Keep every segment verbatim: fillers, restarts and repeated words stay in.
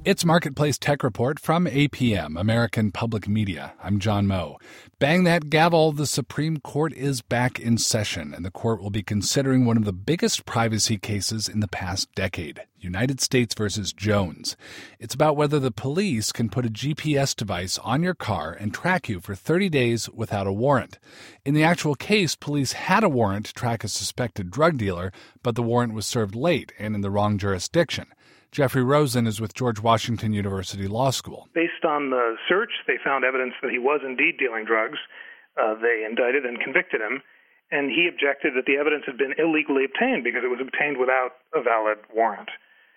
It's Marketplace Tech Report from A P M, American Public Media. I'm John Moe. Bang that gavel, the Supreme Court is back in session, and the court will be considering one of the biggest privacy cases in the past decade, United States versus Jones. It's about whether the police can put a G P S device on your car and track you for thirty days without a warrant. In the actual case, police had a warrant to track a suspected drug dealer, but the warrant was served late and in the wrong jurisdiction. Jeffrey Rosen is with George Washington University Law School. Based on the search, they found evidence that he was indeed dealing drugs. Uh, they indicted and convicted him, and he objected that the evidence had been illegally obtained because it was obtained without a valid warrant.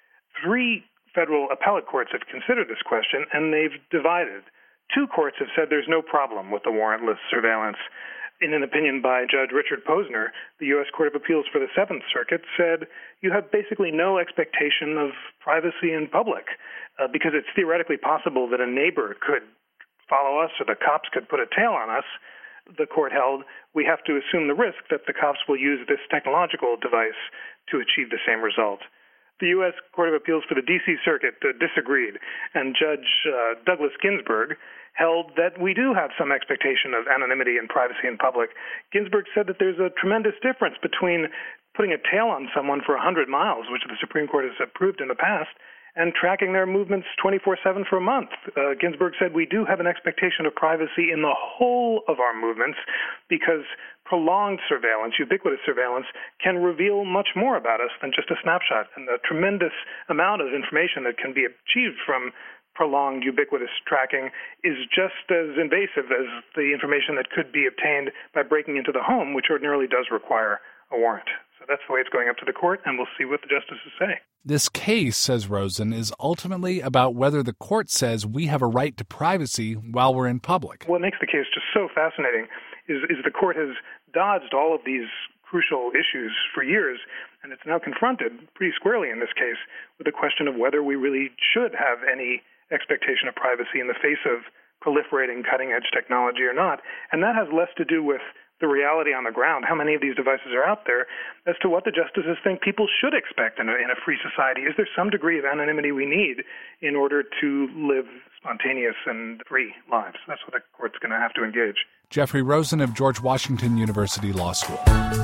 Three federal appellate courts have considered this question, and they've divided. Two courts have said there's no problem with the warrantless surveillance. In an opinion by Judge Richard Posner, the U S Court of Appeals for the Seventh Circuit said you have basically no expectation of privacy in public uh, because it's theoretically possible that a neighbor could follow us or the cops could put a tail on us. The court held we have to assume the risk that the cops will use this technological device to achieve the same result. The U S Court of Appeals for the D C Circuit uh, disagreed, and Judge uh, Douglas Ginsburg held that we do have some expectation of anonymity and privacy in public. Ginsburg said that there's a tremendous difference between putting a tail on someone for one hundred miles, which the Supreme Court has approved in the past, and tracking their movements twenty-four seven for a month. Uh, Ginsburg said we do have an expectation of privacy in the whole of our movements because prolonged surveillance, ubiquitous surveillance, can reveal much more about us than just a snapshot. And the tremendous amount of information that can be achieved from prolonged ubiquitous tracking is just as invasive as the information that could be obtained by breaking into the home, which ordinarily does require a warrant. So that's the way it's going up to the court, and we'll see what the justices say. This case, says Rosen, is ultimately about whether the court says we have a right to privacy while we're in public. What makes the case just so fascinating is, is the court has dodged all of these crucial issues for years, and it's now confronted pretty squarely in this case with the question of whether we really should have any expectation of privacy in the face of proliferating cutting-edge technology or not. And that has less to do with the reality on the ground, how many of these devices are out there, as to what the justices think people should expect in a, in a free society. Is there some degree of anonymity we need in order to live spontaneous and free lives? That's what the court's going to have to engage. Jeffrey Rosen of George Washington University Law School.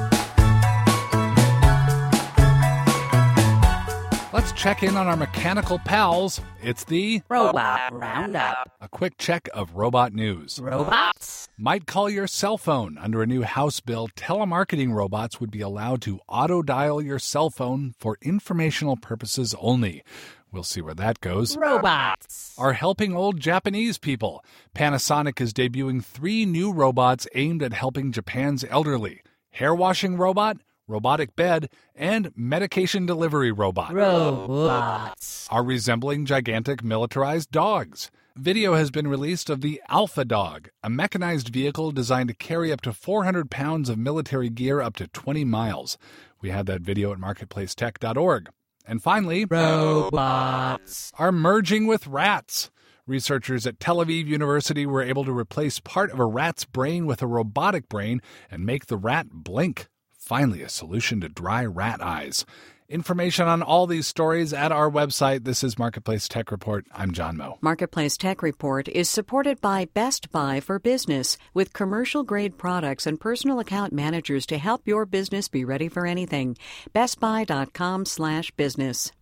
Let's check in on our mechanical pals. It's the Robot Roundup. A quick check of robot news. Robots might call your cell phone. Under a new House bill, telemarketing robots would be allowed to auto-dial your cell phone for informational purposes only. We'll see where that goes. Robots are helping old Japanese people. Panasonic is debuting three new robots aimed at helping Japan's elderly. Hair washing robot, robotic bed, and medication delivery robot. Robots are resembling gigantic militarized dogs. Video has been released of the Alpha Dog, a mechanized vehicle designed to carry up to four hundred pounds of military gear up to twenty miles. We had that video at marketplace tech dot org. And finally, robots are merging with rats. Researchers at Tel Aviv University were able to replace part of a rat's brain with a robotic brain and make the rat blink. Finally, a solution to dry rat eyes. Information on all these stories at our website. This is Marketplace Tech Report. I'm John Moe. Marketplace Tech Report is supported by Best Buy for Business, with commercial-grade products and personal account managers to help your business be ready for anything. bestbuy.com slash business.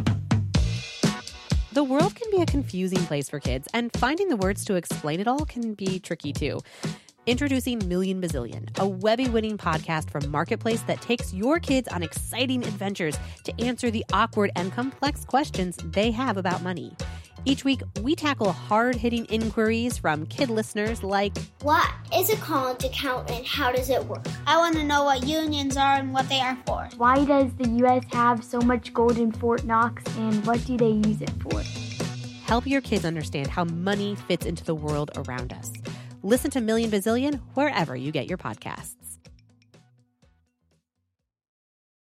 The world can be a confusing place for kids, and finding the words to explain it all can be tricky too. Introducing Million Bazillion, a Webby-winning podcast from Marketplace that takes your kids on exciting adventures to answer the awkward and complex questions they have about money. Each week, we tackle hard-hitting inquiries from kid listeners like, what is a college account and how does it work? I want to know what unions are and what they are for. Why does the U S have so much gold in Fort Knox, and what do they use it for? Help your kids understand how money fits into the world around us. Listen to Million Bazillion wherever you get your podcasts.